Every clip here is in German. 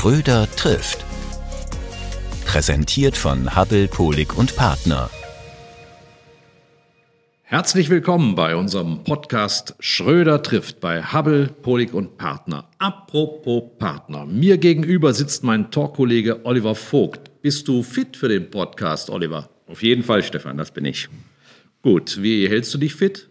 Schröder trifft. Präsentiert von Hubbell, Pohlig & Partner. Herzlich willkommen bei unserem Podcast Schröder trifft bei Hubbell, Pohlig & Partner. Apropos Partner, mir gegenüber sitzt mein Talkkollege Oliver Vogt. Bist du fit für den Podcast, Oliver? Auf jeden Fall, Stefan, das bin ich. Gut, wie hältst du dich fit?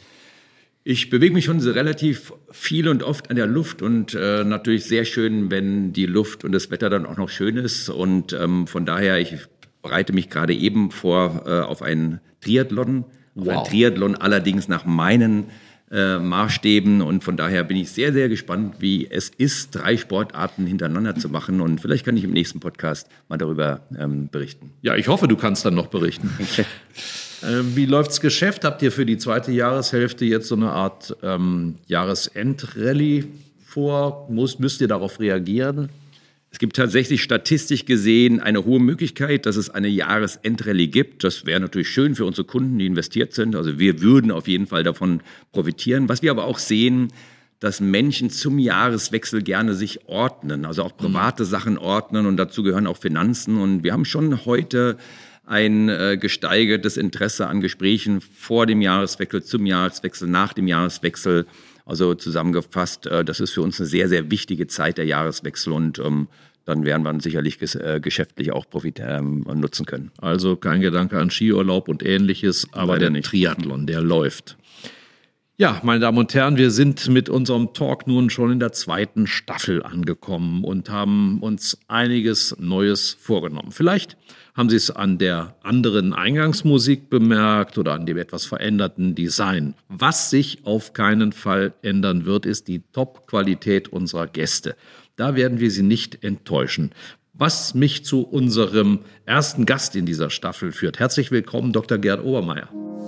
Ich bewege mich schon relativ viel und oft an der Luft und natürlich sehr schön, wenn die Luft und das Wetter dann auch noch schön ist. Und von daher, ich bereite mich gerade eben vor auf einen Triathlon. Wow. Auf einen Triathlon allerdings nach meinen Maßstäben. Und von daher bin ich sehr, sehr gespannt, wie es ist, 3 Sportarten hintereinander zu machen. Und vielleicht kann ich im nächsten Podcast mal darüber berichten. Ja, ich hoffe, du kannst dann noch berichten. Wie läuft's Geschäft? Habt ihr für die zweite Jahreshälfte jetzt so eine Art Jahresendrallye vor? Müsst ihr darauf reagieren? Es gibt tatsächlich statistisch gesehen eine hohe Möglichkeit, dass es eine Jahresendrallye gibt. Das wäre natürlich schön für unsere Kunden, die investiert sind. Also wir würden auf jeden Fall davon profitieren. Was wir aber auch sehen, dass Menschen zum Jahreswechsel gerne sich ordnen, also auch private Sachen ordnen und dazu gehören auch Finanzen. Und wir haben schon heute ein gesteigertes Interesse an Gesprächen vor dem Jahreswechsel, zum Jahreswechsel, nach dem Jahreswechsel. Also zusammengefasst, das ist für uns eine sehr, sehr wichtige Zeit, der Jahreswechsel. Und dann werden wir sicherlich geschäftlich auch nutzen können. Also kein Gedanke an Skiurlaub und Ähnliches, aber der Triathlon, der läuft. Ja, meine Damen und Herren, wir sind mit unserem Talk nun schon in der 2. Staffel angekommen und haben uns einiges Neues vorgenommen. Vielleicht haben Sie es an der anderen Eingangsmusik bemerkt oder an dem etwas veränderten Design. Was sich auf keinen Fall ändern wird, ist die Top-Qualität unserer Gäste. Da werden wir Sie nicht enttäuschen. Was mich zu unserem ersten Gast in dieser Staffel führt. Herzlich willkommen, Dr. Gerd Obermeier.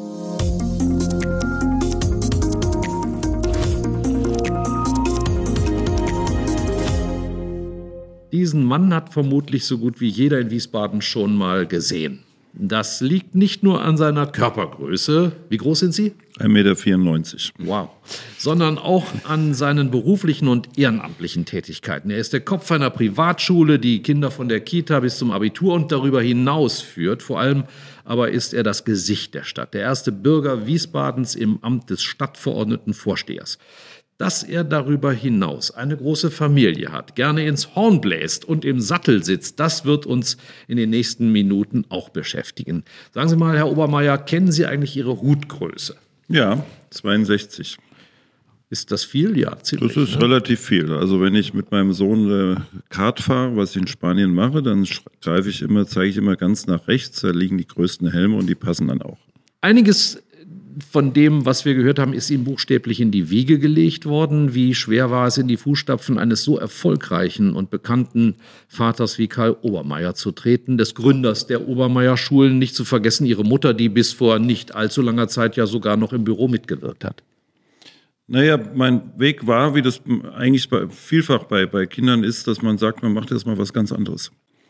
Diesen Mann hat vermutlich so gut wie jeder in Wiesbaden schon mal gesehen. Das liegt nicht nur an seiner Körpergröße. Wie groß sind Sie? 1,94 Meter. Wow. Sondern auch an seinen beruflichen und ehrenamtlichen Tätigkeiten. Er ist der Kopf einer Privatschule, die Kinder von der Kita bis zum Abitur und darüber hinaus führt. Vor allem aber ist er das Gesicht der Stadt, der erste Bürger Wiesbadens im Amt des Stadtverordnetenvorstehers. Dass er darüber hinaus eine große Familie hat, gerne ins Horn bläst und im Sattel sitzt, das wird uns in den nächsten Minuten auch beschäftigen. Sagen Sie mal, Herr Obermeier, kennen Sie eigentlich Ihre Hutgröße? Ja, 62. Ist das viel? Ja, ziemlich. Das ist relativ viel. Also wenn ich mit meinem Sohn Kart fahre, was ich in Spanien mache, dann zeige ich immer ganz nach rechts, da liegen die größten Helme und die passen dann auch. Einiges von dem, was wir gehört haben, ist ihm buchstäblich in die Wiege gelegt worden. Wie schwer war es, in die Fußstapfen eines so erfolgreichen und bekannten Vaters wie Karl Obermeier zu treten, des Gründers der Obermeier-Schulen, nicht zu vergessen Ihre Mutter, die bis vor nicht allzu langer Zeit ja sogar noch im Büro mitgewirkt hat. Naja, mein Weg war, wie das eigentlich vielfach bei Kindern ist, dass man sagt, man macht jetzt mal was ganz anderes.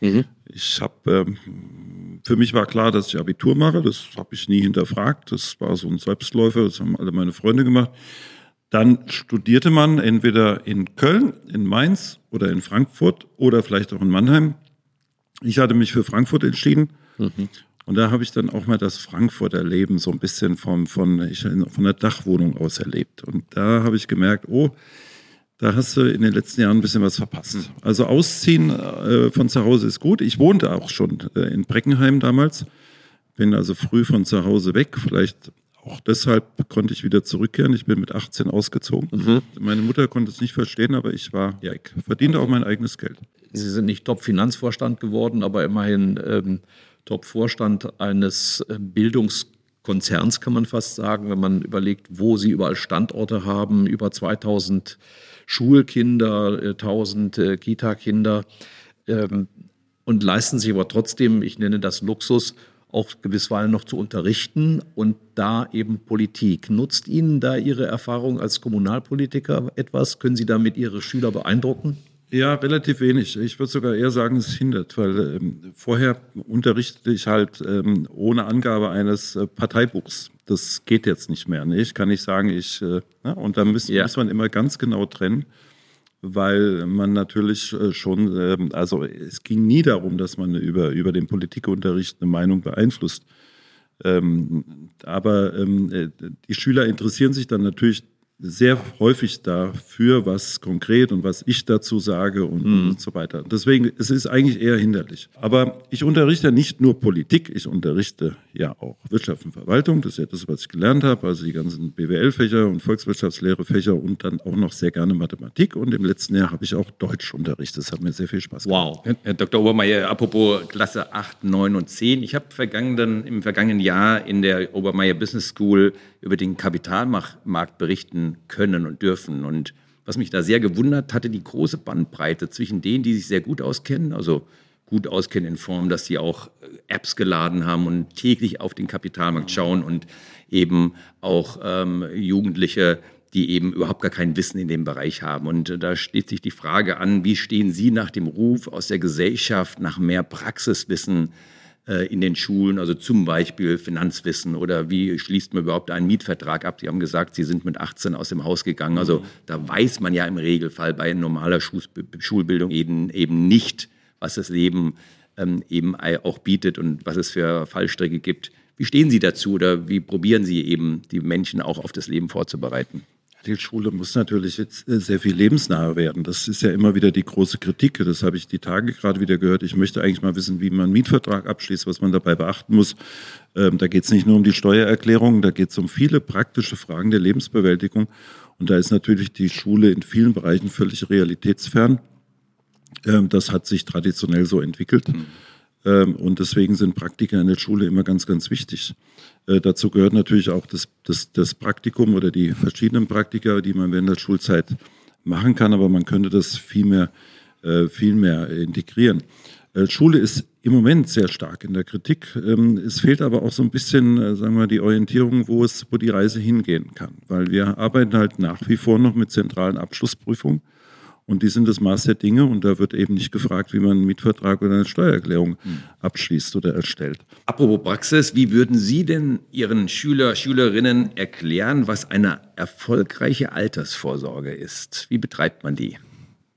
Für mich war klar, dass ich Abitur mache. Das habe ich nie hinterfragt. Das war so ein Selbstläufer. Das haben alle meine Freunde gemacht. Dann studierte man entweder in Köln, in Mainz oder in Frankfurt oder vielleicht auch in Mannheim. Ich hatte mich für Frankfurt entschieden. Und da habe ich dann auch mal das Frankfurter Leben so ein bisschen von der Dachwohnung aus erlebt. Und da habe ich gemerkt, da hast du in den letzten Jahren ein bisschen was verpasst. Also ausziehen von zu Hause ist gut. Ich wohnte auch schon in Breckenheim damals. Bin also früh von zu Hause weg. Vielleicht auch deshalb konnte ich wieder zurückkehren. Ich bin mit 18 ausgezogen. Meine Mutter konnte es nicht verstehen, aber ich war weg. Verdiente auch mein eigenes Geld. Sie sind nicht Top-Finanzvorstand geworden, aber immerhin Top-Vorstand eines Bildungskonzerns, kann man fast sagen, wenn man überlegt, wo Sie überall Standorte haben, über 2000 Schulkinder, 1000 Kita-Kinder und leisten sich aber trotzdem, ich nenne das Luxus, auch gewisserweise noch zu unterrichten und da eben Politik. Nutzt Ihnen da Ihre Erfahrung als Kommunalpolitiker etwas? Können Sie damit Ihre Schüler beeindrucken? Ja, relativ wenig. Ich würde sogar eher sagen, es hindert, weil vorher unterrichtete ich halt ohne Angabe eines Parteibuchs. Das geht jetzt nicht mehr. Ne? Ich kann nicht sagen, und da muss man immer ganz genau trennen, weil man natürlich schon, also es ging nie darum, dass man über den Politikunterricht eine Meinung beeinflusst. Aber die Schüler interessieren sich dann natürlich sehr häufig dafür, was konkret und was ich dazu sage und so weiter. Deswegen, es ist eigentlich eher hinderlich. Aber ich unterrichte ja nicht nur Politik, ich unterrichte ja auch Wirtschaft und Verwaltung. Das ist ja das, was ich gelernt habe, also die ganzen BWL-Fächer und Volkswirtschaftslehre-Fächer und dann auch noch sehr gerne Mathematik. Und im letzten Jahr habe ich auch Deutsch unterrichtet. Das hat mir sehr viel Spaß gemacht. Wow. Herr Dr. Obermeier, apropos Klasse 8, 9 und 10. Ich habe im vergangenen Jahr in der Obermeier Business School über den Kapitalmarkt berichten können und dürfen. Und was mich da sehr gewundert hatte, die große Bandbreite zwischen denen, die sich sehr gut auskennen, also gut auskennen in Form, dass sie auch Apps geladen haben und täglich auf den Kapitalmarkt schauen und eben auch Jugendliche, die eben überhaupt gar kein Wissen in dem Bereich haben. Und da steht sich die Frage an, wie stehen Sie nach dem Ruf aus der Gesellschaft nach mehr Praxiswissen in den Schulen, also zum Beispiel Finanzwissen oder wie schließt man überhaupt einen Mietvertrag ab? Sie haben gesagt, Sie sind mit 18 aus dem Haus gegangen. Also da weiß man ja im Regelfall bei normaler Schulbildung eben nicht, was das Leben eben auch bietet und was es für Fallstricke gibt. Wie stehen Sie dazu oder wie probieren Sie eben, die Menschen auch auf das Leben vorzubereiten? Die Schule muss natürlich jetzt sehr viel lebensnaher werden. Das ist ja immer wieder die große Kritik. Das habe ich die Tage gerade wieder gehört. Ich möchte eigentlich mal wissen, wie man einen Mietvertrag abschließt, was man dabei beachten muss. Da geht es nicht nur um die Steuererklärung, da geht es um viele praktische Fragen der Lebensbewältigung. Und da ist natürlich die Schule in vielen Bereichen völlig realitätsfern. Das hat sich traditionell so entwickelt. Und deswegen sind Praktika in der Schule immer ganz, ganz wichtig. Dazu gehört natürlich auch das Praktikum oder die verschiedenen Praktika, die man während der Schulzeit machen kann, aber man könnte das viel mehr integrieren. Schule ist im Moment sehr stark in der Kritik. Es fehlt aber auch so ein bisschen, sagen wir, die Orientierung, wo die Reise hingehen kann. Weil wir arbeiten halt nach wie vor noch mit zentralen Abschlussprüfungen. Und die sind das Maß der Dinge und da wird eben nicht gefragt, wie man einen Mietvertrag oder eine Steuererklärung abschließt oder erstellt. Apropos Praxis, wie würden Sie denn Ihren Schülerinnen erklären, was eine erfolgreiche Altersvorsorge ist? Wie betreibt man die?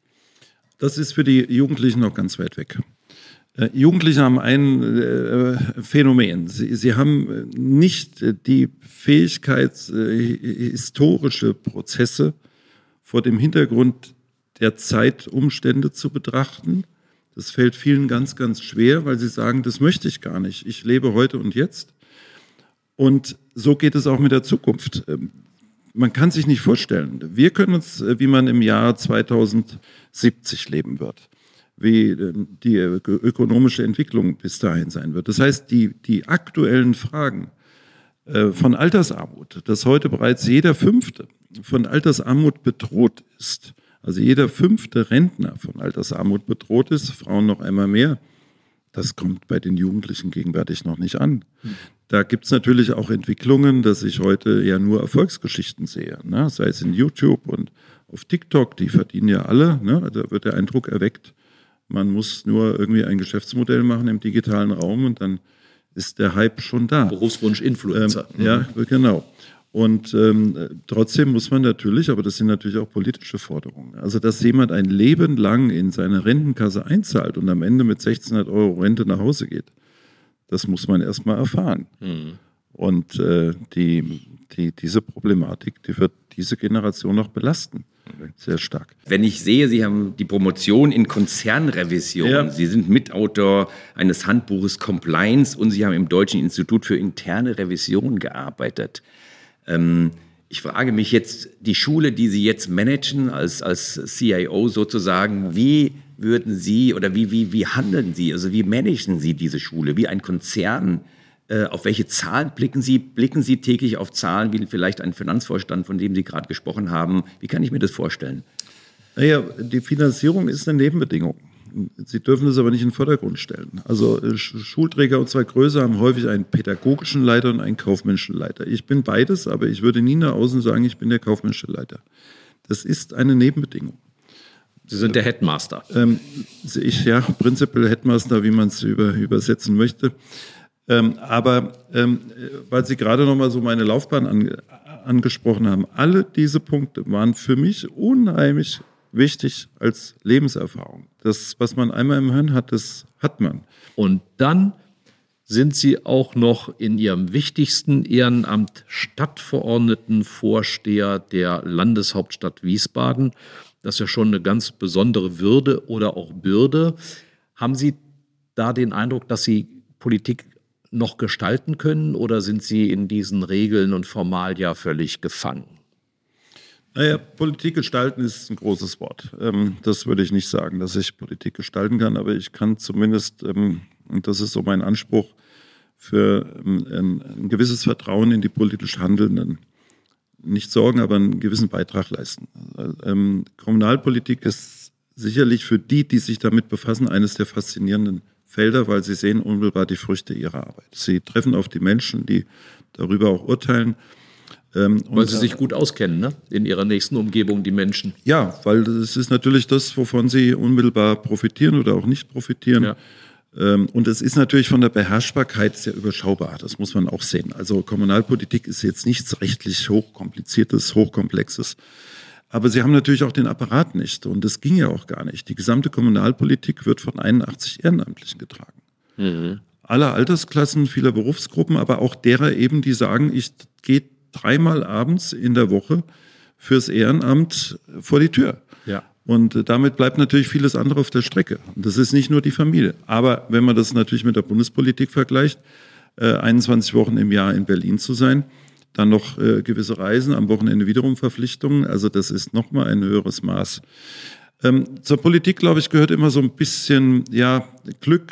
Das ist für die Jugendlichen noch ganz weit weg. Jugendliche haben ein Phänomen. Sie haben nicht die Fähigkeit, historische Prozesse vor dem Hintergrund der Zeitumstände zu betrachten. Das fällt vielen ganz, ganz schwer, weil sie sagen, das möchte ich gar nicht. Ich lebe heute und jetzt. Und so geht es auch mit der Zukunft. Man kann sich nicht vorstellen. Wir können uns, wie man im Jahr 2070 leben wird, wie die ökonomische Entwicklung bis dahin sein wird. Das heißt, die aktuellen Fragen von Altersarmut, dass heute bereits jeder Fünfte von Altersarmut bedroht ist, also jeder 5. Rentner von Altersarmut bedroht ist, Frauen noch einmal mehr, das kommt bei den Jugendlichen gegenwärtig noch nicht an. Da gibt es natürlich auch Entwicklungen, dass ich heute ja nur Erfolgsgeschichten sehe, ne? Sei es in YouTube und auf TikTok, die verdienen ja alle, ne? Da wird der Eindruck erweckt, man muss nur irgendwie ein Geschäftsmodell machen im digitalen Raum und dann ist der Hype schon da. Berufswunsch Influencer. Ja, genau. Und trotzdem muss man natürlich, aber das sind natürlich auch politische Forderungen, also dass jemand ein Leben lang in seine Rentenkasse einzahlt und am Ende mit 1.600 € Rente nach Hause geht, das muss man erst mal erfahren. Und diese Problematik, die wird diese Generation noch belasten. Sehr stark. Wenn ich sehe, Sie haben die Promotion in Konzernrevision, ja. Sie sind Mitautor eines Handbuches Compliance und Sie haben im Deutschen Institut für interne Revision gearbeitet. Ich frage mich jetzt, die Schule, die Sie jetzt managen als CIO sozusagen, wie würden Sie oder wie handeln Sie, also wie managen Sie diese Schule, wie ein Konzern? Auf welche Zahlen blicken Sie? Blicken Sie täglich auf Zahlen wie vielleicht ein Finanzvorstand, von dem Sie gerade gesprochen haben? Wie kann ich mir das vorstellen? Naja, die Finanzierung ist eine Nebenbedingung. Sie dürfen das aber nicht in den Vordergrund stellen. Also Schulträger unserer Größe haben häufig einen pädagogischen Leiter und einen kaufmännischen Leiter. Ich bin beides, aber ich würde nie nach außen sagen, ich bin der kaufmännische Leiter. Das ist eine Nebenbedingung. Sie sind der Headmaster. Principal Headmaster, wie man es übersetzen möchte. Aber weil Sie gerade noch mal so meine Laufbahn angesprochen haben, alle diese Punkte waren für mich unheimlich wichtig als Lebenserfahrung. Das, was man einmal im Hirn hat, das hat man. Und dann sind Sie auch noch in Ihrem wichtigsten Ehrenamt Stadtverordnetenvorsteher der Landeshauptstadt Wiesbaden. Das ist ja schon eine ganz besondere Würde oder auch Bürde. Haben Sie da den Eindruck, dass Sie Politik noch gestalten können oder sind Sie in diesen Regeln und Formalia völlig gefangen? Naja, Politik gestalten ist ein großes Wort. Das würde ich nicht sagen, dass ich Politik gestalten kann, aber ich kann zumindest, und das ist so mein Anspruch, für ein gewisses Vertrauen in die politisch Handelnden nicht sorgen, aber einen gewissen Beitrag leisten. Kommunalpolitik ist sicherlich für die, die sich damit befassen, eines der faszinierenden Felder, weil sie sehen unmittelbar die Früchte ihrer Arbeit. Sie treffen auf die Menschen, die darüber auch urteilen. Weil Sie sich gut auskennen, ne? In Ihrer nächsten Umgebung, die Menschen. Ja, weil es ist natürlich das, wovon Sie unmittelbar profitieren oder auch nicht profitieren. Ja. Und es ist natürlich von der Beherrschbarkeit sehr überschaubar, das muss man auch sehen. Also Kommunalpolitik ist jetzt nichts rechtlich hochkompliziertes, hochkomplexes. Aber Sie haben natürlich auch den Apparat nicht und das ging ja auch gar nicht. Die gesamte Kommunalpolitik wird von 81 Ehrenamtlichen getragen. Mhm. Aller Altersklassen, vieler Berufsgruppen, aber auch derer eben, die sagen, ich gehe 3-mal abends in der Woche fürs Ehrenamt vor die Tür. Ja. Und damit bleibt natürlich vieles andere auf der Strecke. Und das ist nicht nur die Familie. Aber wenn man das natürlich mit der Bundespolitik vergleicht, 21 Wochen im Jahr in Berlin zu sein, dann noch gewisse Reisen, am Wochenende wiederum Verpflichtungen, also das ist nochmal ein höheres Maß. Zur Politik, glaube ich, gehört immer so ein bisschen Glück,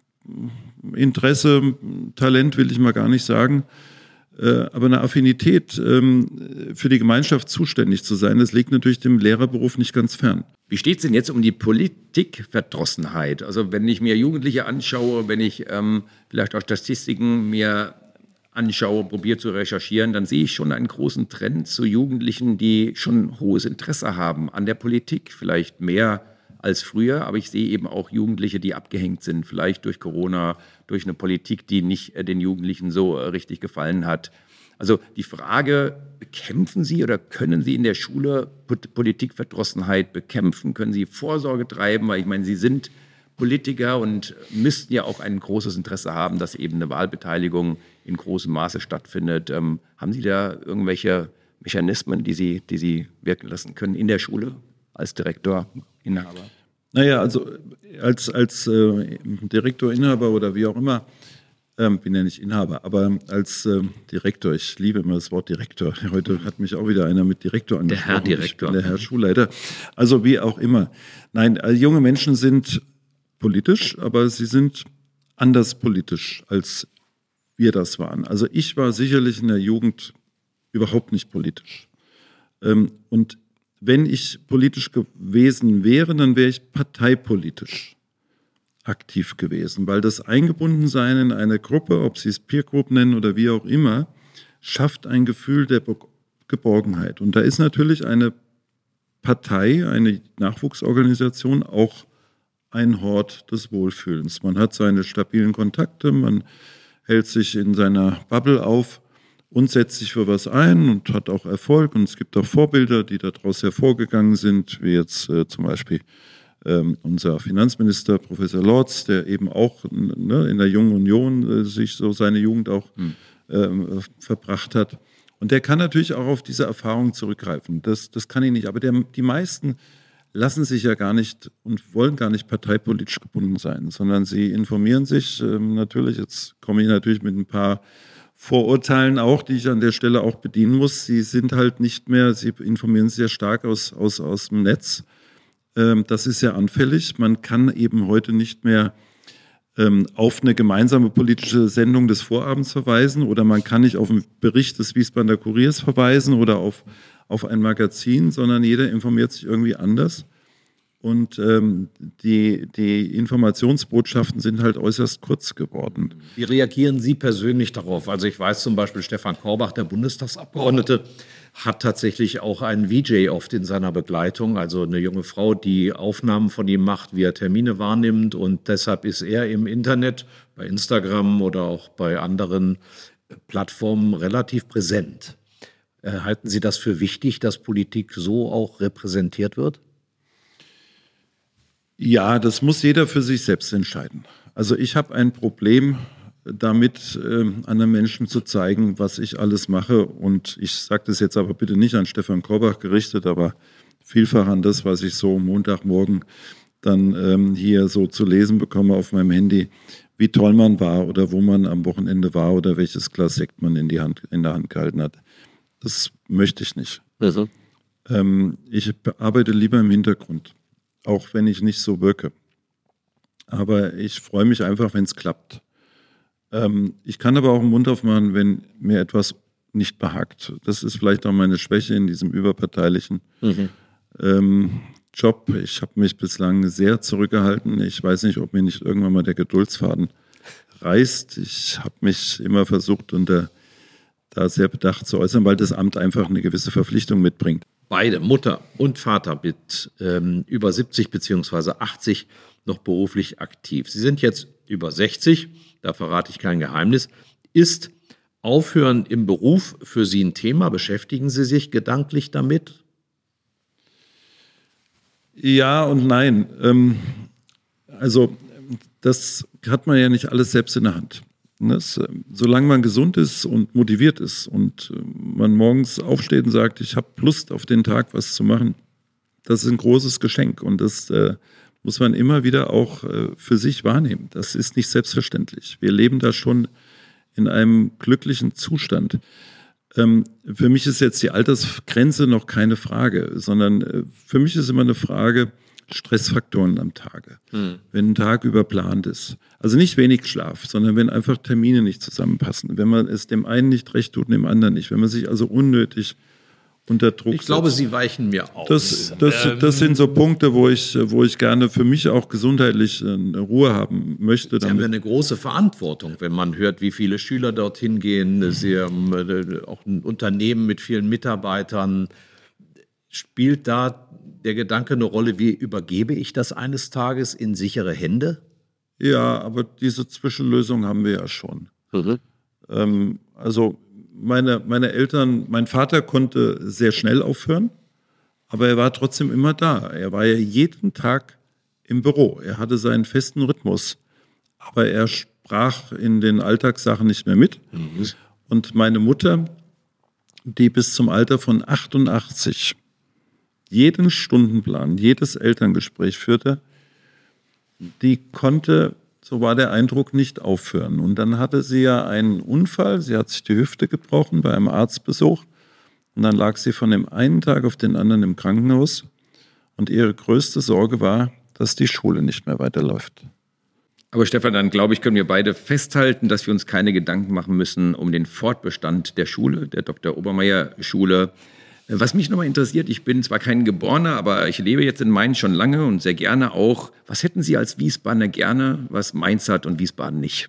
Interesse, Talent will ich mal gar nicht sagen, aber eine Affinität für die Gemeinschaft zuständig zu sein, das liegt natürlich dem Lehrerberuf nicht ganz fern. Wie steht es denn jetzt um die Politikverdrossenheit? Also wenn ich mir Jugendliche anschaue, wenn ich vielleicht auch Statistiken mir anschaue, probiere zu recherchieren, dann sehe ich schon einen großen Trend zu Jugendlichen, die schon hohes Interesse haben an der Politik, vielleicht mehr als früher, aber ich sehe eben auch Jugendliche, die abgehängt sind, vielleicht durch Corona, durch eine Politik, die nicht den Jugendlichen so richtig gefallen hat. Also die Frage, bekämpfen Sie oder können Sie in der Schule Politikverdrossenheit bekämpfen? Können Sie Vorsorge treiben? Weil ich meine, Sie sind Politiker und müssten ja auch ein großes Interesse haben, dass eben eine Wahlbeteiligung in großem Maße stattfindet. Haben Sie da irgendwelche Mechanismen, die Sie wirken lassen können in der Schule als Direktor, Inhaber? Naja, also als Direktor, Inhaber oder wie auch immer, bin ja nicht Inhaber, aber als Direktor, ich liebe immer das Wort Direktor. Heute hat mich auch wieder einer mit Direktor angesprochen. Der Herr Direktor. Ich bin der Herr Schulleiter. Also wie auch immer. Nein, junge Menschen sind politisch, aber sie sind anders politisch, als wir das waren. Also ich war sicherlich in der Jugend überhaupt nicht politisch. Und wenn ich politisch gewesen wäre, dann wäre ich parteipolitisch aktiv gewesen, weil das Eingebundensein in eine Gruppe, ob Sie es Peer Group nennen oder wie auch immer, schafft ein Gefühl der Geborgenheit. Und da ist natürlich eine Partei, eine Nachwuchsorganisation auch ein Hort des Wohlfühlens. Man hat seine stabilen Kontakte, man hält sich in seiner Bubble auf und setzt sich für was ein und hat auch Erfolg. Und es gibt auch Vorbilder, die daraus hervorgegangen sind, wie jetzt zum Beispiel unser Finanzminister, Professor Lorz, der eben auch in der Jungen Union sich so seine Jugend auch verbracht hat. Und der kann natürlich auch auf diese Erfahrung zurückgreifen. Das kann ich nicht. Aber die meisten lassen sich ja gar nicht und wollen gar nicht parteipolitisch gebunden sein, sondern sie informieren sich natürlich, jetzt komme ich natürlich mit ein paar Vorurteilen auch, die ich an der Stelle auch bedienen muss. Sie sind halt nicht mehr, sie informieren sehr stark aus dem Netz. Das ist sehr anfällig. Man kann eben heute nicht mehr auf eine gemeinsame politische Sendung des Vorabends verweisen oder man kann nicht auf einen Bericht des Wiesbadener Kuriers verweisen oder auf ein Magazin, sondern jeder informiert sich irgendwie anders. Und die Informationsbotschaften sind halt äußerst kurz geworden. Wie reagieren Sie persönlich darauf? Also ich weiß zum Beispiel, Stefan Korbach, der Bundestagsabgeordnete, hat tatsächlich auch einen VJ oft in seiner Begleitung, also eine junge Frau, die Aufnahmen von ihm macht, wie er Termine wahrnimmt. Und deshalb ist er im Internet, bei Instagram oder auch bei anderen Plattformen relativ präsent. Halten Sie das für wichtig, dass Politik so auch repräsentiert wird? Ja, das muss jeder für sich selbst entscheiden. Also ich habe ein Problem damit, anderen Menschen zu zeigen, was ich alles mache. Und ich sage das jetzt aber bitte nicht an Stefan Korbach gerichtet, aber vielfach an das, was ich so Montagmorgen dann hier so zu lesen bekomme auf meinem Handy, wie toll man war oder wo man am Wochenende war oder welches Glas Sekt man in der Hand gehalten hat. Das möchte ich nicht. Also. Ich arbeite lieber im Hintergrund, auch wenn ich nicht so wirke. Aber ich freue mich einfach, wenn es klappt. Ich kann aber auch den Mund aufmachen, wenn mir etwas nicht behagt. Das ist vielleicht auch meine Schwäche in diesem überparteilichen Job. Ich habe mich bislang sehr zurückgehalten. Ich weiß nicht, ob mir nicht irgendwann mal der Geduldsfaden reißt. Ich habe mich immer versucht, da sehr bedacht zu äußern, weil das Amt einfach eine gewisse Verpflichtung mitbringt. Beide, Mutter und Vater, mit über 70 bzw. 80 noch beruflich aktiv. Sie sind jetzt über 60, da verrate ich kein Geheimnis. Ist Aufhören im Beruf für Sie ein Thema? Beschäftigen Sie sich gedanklich damit? Ja und nein. Also das hat man ja nicht alles selbst in der Hand. Solange man gesund ist und motiviert ist und man morgens aufsteht und sagt, ich habe Lust auf den Tag, was zu machen, das ist ein großes Geschenk und das muss man immer wieder auch für sich wahrnehmen. Das ist nicht selbstverständlich. Wir leben da schon in einem glücklichen Zustand. Für mich ist jetzt die Altersgrenze noch keine Frage, sondern für mich ist immer eine Frage, Stressfaktoren am Tage. Wenn ein Tag überplant ist. Also nicht wenig Schlaf, sondern wenn einfach Termine nicht zusammenpassen. Wenn man es dem einen nicht recht tut und dem anderen nicht. Wenn man sich also unnötig unter Druck setzt. Ich glaube, Sie weichen mir auf. Das sind so Punkte, wo ich gerne für mich auch gesundheitlich eine Ruhe haben möchte. Sie haben ja eine große Verantwortung, wenn man hört, wie viele Schüler dorthin gehen. Sie haben auch ein Unternehmen mit vielen Mitarbeitern. Spielt da der Gedanke eine Rolle, wie übergebe ich das eines Tages in sichere Hände? Ja, aber diese Zwischenlösung haben wir ja schon. Also meine Eltern, mein Vater konnte sehr schnell aufhören, aber er war trotzdem immer da. Er war ja jeden Tag im Büro. Er hatte seinen festen Rhythmus, aber er sprach in den Alltagssachen nicht mehr mit. Und meine Mutter, die bis zum Alter von 88 jeden Stundenplan, jedes Elterngespräch führte, die konnte, so war der Eindruck, nicht aufhören. Und dann hatte sie ja einen Unfall, sie hat sich die Hüfte gebrochen bei einem Arztbesuch und dann lag sie von dem einen Tag auf den anderen im Krankenhaus und ihre größte Sorge war, dass die Schule nicht mehr weiterläuft. Aber Stefan, dann glaube ich, können wir beide festhalten, dass wir uns keine Gedanken machen müssen um den Fortbestand der Schule, der Dr. Obermeier Schule. Was mich nochmal interessiert, ich bin zwar kein Geborener, aber ich lebe jetzt in Mainz schon lange und sehr gerne auch. Was hätten Sie als Wiesbadener gerne, was Mainz hat und Wiesbaden nicht?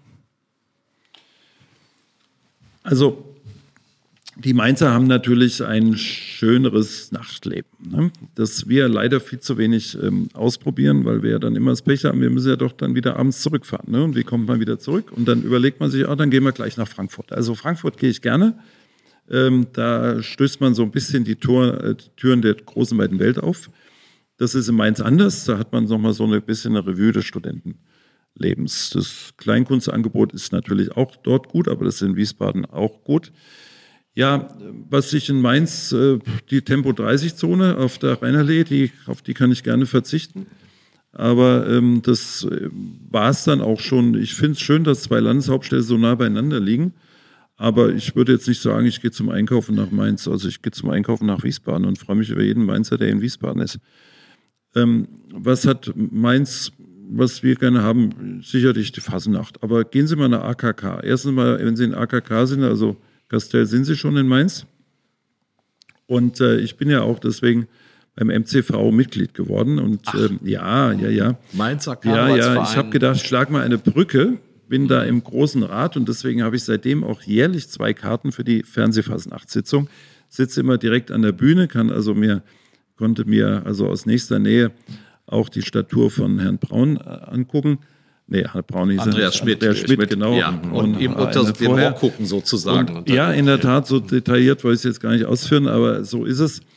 Also die Mainzer haben natürlich ein schöneres Nachtleben, ne? Das wir leider viel zu wenig ausprobieren, weil wir ja dann immer das Pech haben, wir müssen ja doch dann wieder abends zurückfahren. Ne? Und wie kommt man wieder zurück? Und dann überlegt man sich, dann gehen wir gleich nach Frankfurt. Also Frankfurt gehe ich gerne. Da stößt man so ein bisschen die Türen der großen, weiten Welt auf. Das ist in Mainz anders. Da hat man nochmal so ein bisschen eine Revue des Studentenlebens. Das Kleinkunstangebot ist natürlich auch dort gut, aber das ist in Wiesbaden auch gut. Ja, was ich in Mainz, die Tempo-30-Zone auf der Rheinallee, auf die kann ich gerne verzichten. Aber das war es dann auch schon. Ich finde es schön, dass zwei Landeshauptstädte so nah beieinander liegen. Aber ich würde jetzt nicht sagen, ich gehe zum Einkaufen nach Mainz. Also ich gehe zum Einkaufen nach Wiesbaden und freue mich über jeden Mainzer, der in Wiesbaden ist. Was hat Mainz, was wir gerne haben? Sicherlich die Fasnacht. Aber gehen Sie mal nach AKK. Erstens mal, wenn Sie in AKK sind, also Castell, sind Sie schon in Mainz? Und ich bin ja auch deswegen beim MCV Mitglied geworden. Und ja. Mainzer Karnevalsverein. Ja, ich habe gedacht, ich schlag mal eine Brücke. Bin da im Großen Rat und deswegen habe ich seitdem auch jährlich 2 Karten für die Fernsehfasnachtssitzung. Sitze immer direkt an der Bühne, konnte mir also aus nächster Nähe auch die Statur von Herrn Braun angucken. Nee, Herr Braun hieß Andreas Schmidt, genau. Ja, und ihm unter dem Ohr gucken sozusagen. Und, ja, in der Tat, so detailliert wollte ich es jetzt gar nicht ausführen, aber so ist es.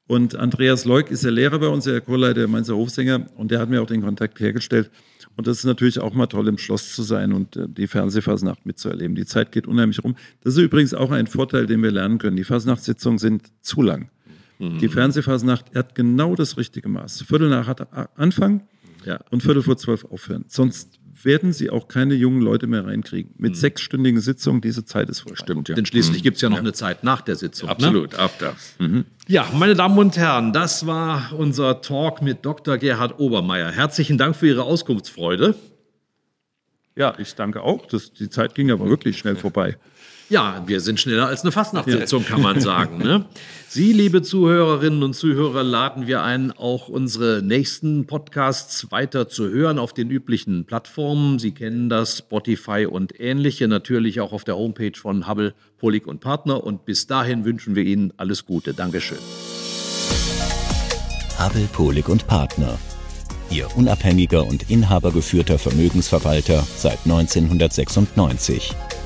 Und Andreas Leuk ist der Lehrer bei uns, der Chorleiter der Mainzer Hofsänger, und der hat mir auch den Kontakt hergestellt. Und das ist natürlich auch mal toll, im Schloss zu sein und die Fernsehfasnacht mitzuerleben. Die Zeit geht unheimlich rum. Das ist übrigens auch ein Vorteil, den wir lernen können. Die Fasnachtssitzungen sind zu lang. Die Fernsehfasnacht hat genau das richtige Maß. Viertel nach hat Anfang und 11:45 aufhören. Sonst werden sie auch keine jungen Leute mehr reinkriegen. Mit 6-stündigen Sitzungen, diese Zeit ist vorbei. Stimmt, ja. Denn schließlich gibt es ja noch eine Zeit nach der Sitzung. Absolut, Ne? after. Ja, meine Damen und Herren, das war unser Talk mit Dr. Gerhard Obermeier. Herzlichen Dank für Ihre Auskunftsfreude. Ja, ich danke auch. Die Zeit ging aber wirklich schnell vorbei. Ja, wir sind schneller als eine Fastnachtssitzung, kann man sagen. Ne? Sie, liebe Zuhörerinnen und Zuhörer, laden wir ein, auch unsere nächsten Podcasts weiter zu hören auf den üblichen Plattformen. Sie kennen das, Spotify und ähnliche, natürlich auch auf der Homepage von Hubbell, Polig und Partner. Und bis dahin wünschen wir Ihnen alles Gute. Dankeschön. Hubbell, Polig und Partner. Ihr unabhängiger und inhabergeführter Vermögensverwalter seit 1996.